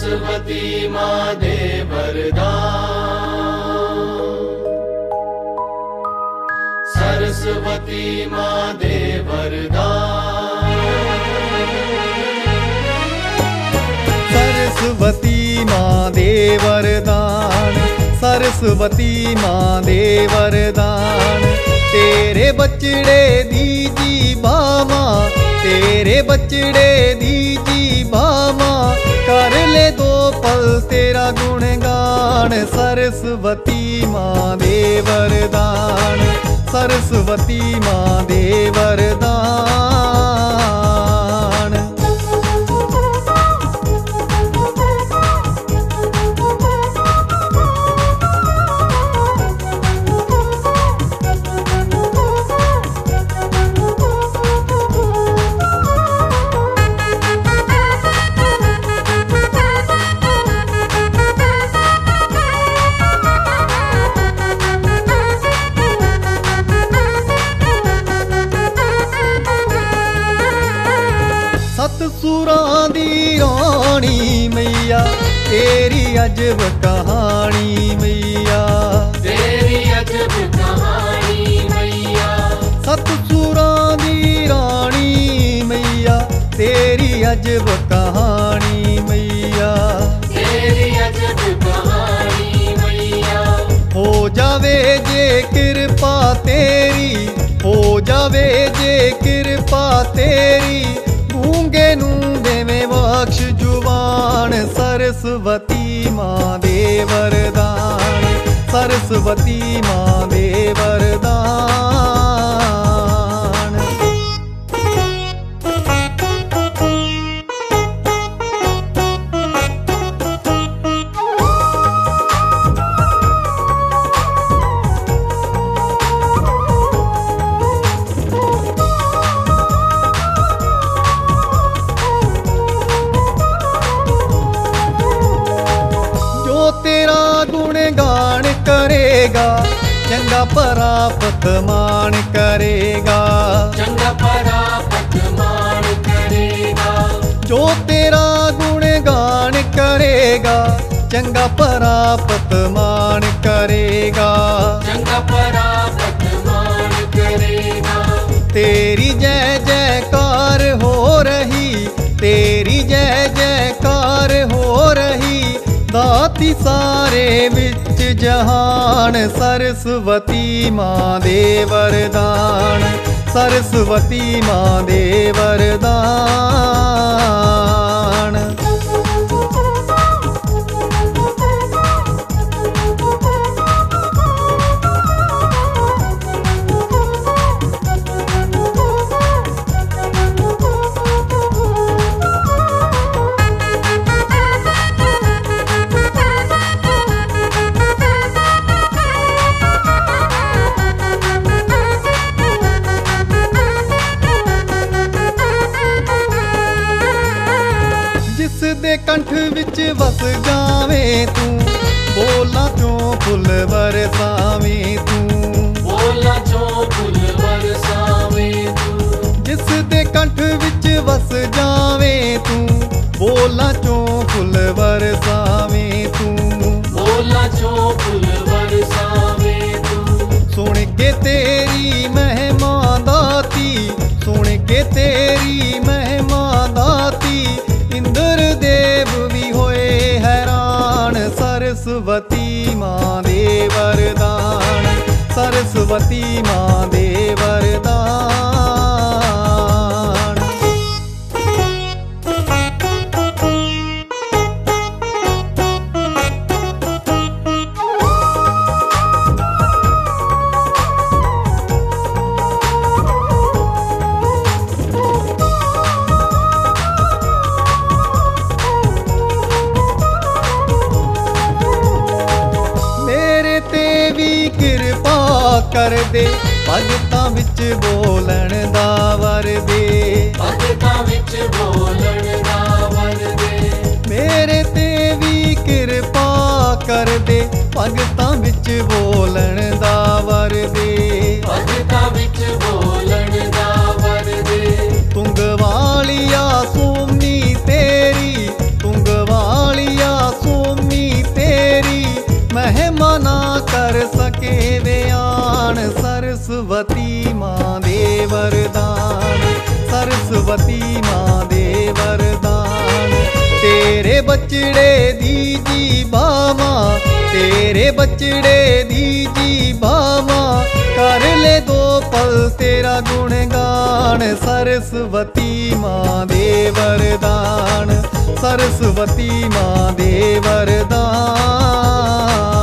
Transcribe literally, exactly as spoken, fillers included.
सरस्वती माँ दे वरदान, सरस्वती माँ दे वरदान, सरस्वती माँ दे वरदान, सरस्वती माँ दे वरदान। तेरे बचड़े दीजी बामा, तेरे बचड़े दीजी बामा, कर ले दो पल तेरा गुणगान। सरस्वती माँ दे वरदान, सरस्वती माँ दे वरदान। सत सुरां दी रानी मैया, तेरी अजब कहानी मैया, तेरी अजब कहानी मैया, सत सुरां दी रानी मैया, तेरी अजब कहानी मैया, तेरी अजब कहानी मैया। हो जावे जे कृपा तेरी, हो जावे जे कृपा तेरी, गूंगे नू देवे बख्श जुबान। सरस्वती माँ दे वरदान, सरस्वती माँ दे वरदान। तेरा गुणगान करेगा, चंगा परापत मान करेगा, चंगा परापत मान करेगा। जो तेरा गुणगान करेगा, चंगा परापत मान करेगा, चंगा परापत मान करेगा। तेरी जय जयकार हो रही, तेरी जय जयकार हो रही, दाती सारे विच जहान। सरस्वती माँ दे वरदान, सरस्वती माँ दे वरदान। जिस दे कंठ विच वस जावे तू, बोला क्यों फुल बरसावे तू, बोला जो फुल बरसावे तू। जिस दे कंठ विच वस जावे तू, बोला क्यों फुल बरसावे तू, बोला जो फुल बरसावे तू। सुन के तेरी महिमा दाती, सुन के तेरी महिमा दाती, इंद्र देव भी होए हैरान। सरस्वती माँ दे वरदान, सरस्वती माँ दे वरदान। कृपा कर दे, भगतां विच बोलण दा वर दे, भगतां विच बोलण दा वर दे। मेरे ते भी कृपा कर दे, भगतां विच बोलण दा वर दे, भगतां विच बोलण दा वर दे। तुंग वालिया सोमनी तेरी, तुंग वालिया सरस्वती माँ दे वरदान, सरस्वती माँ दे वरदान। तेरे बचड़े दीजी बामा, तेरे बचड़े दीजी बामा, कर ले दो पल तेरा गुणगान। सरस्वती माँ दे वरदान, सरस्वती माँ दे वरदान।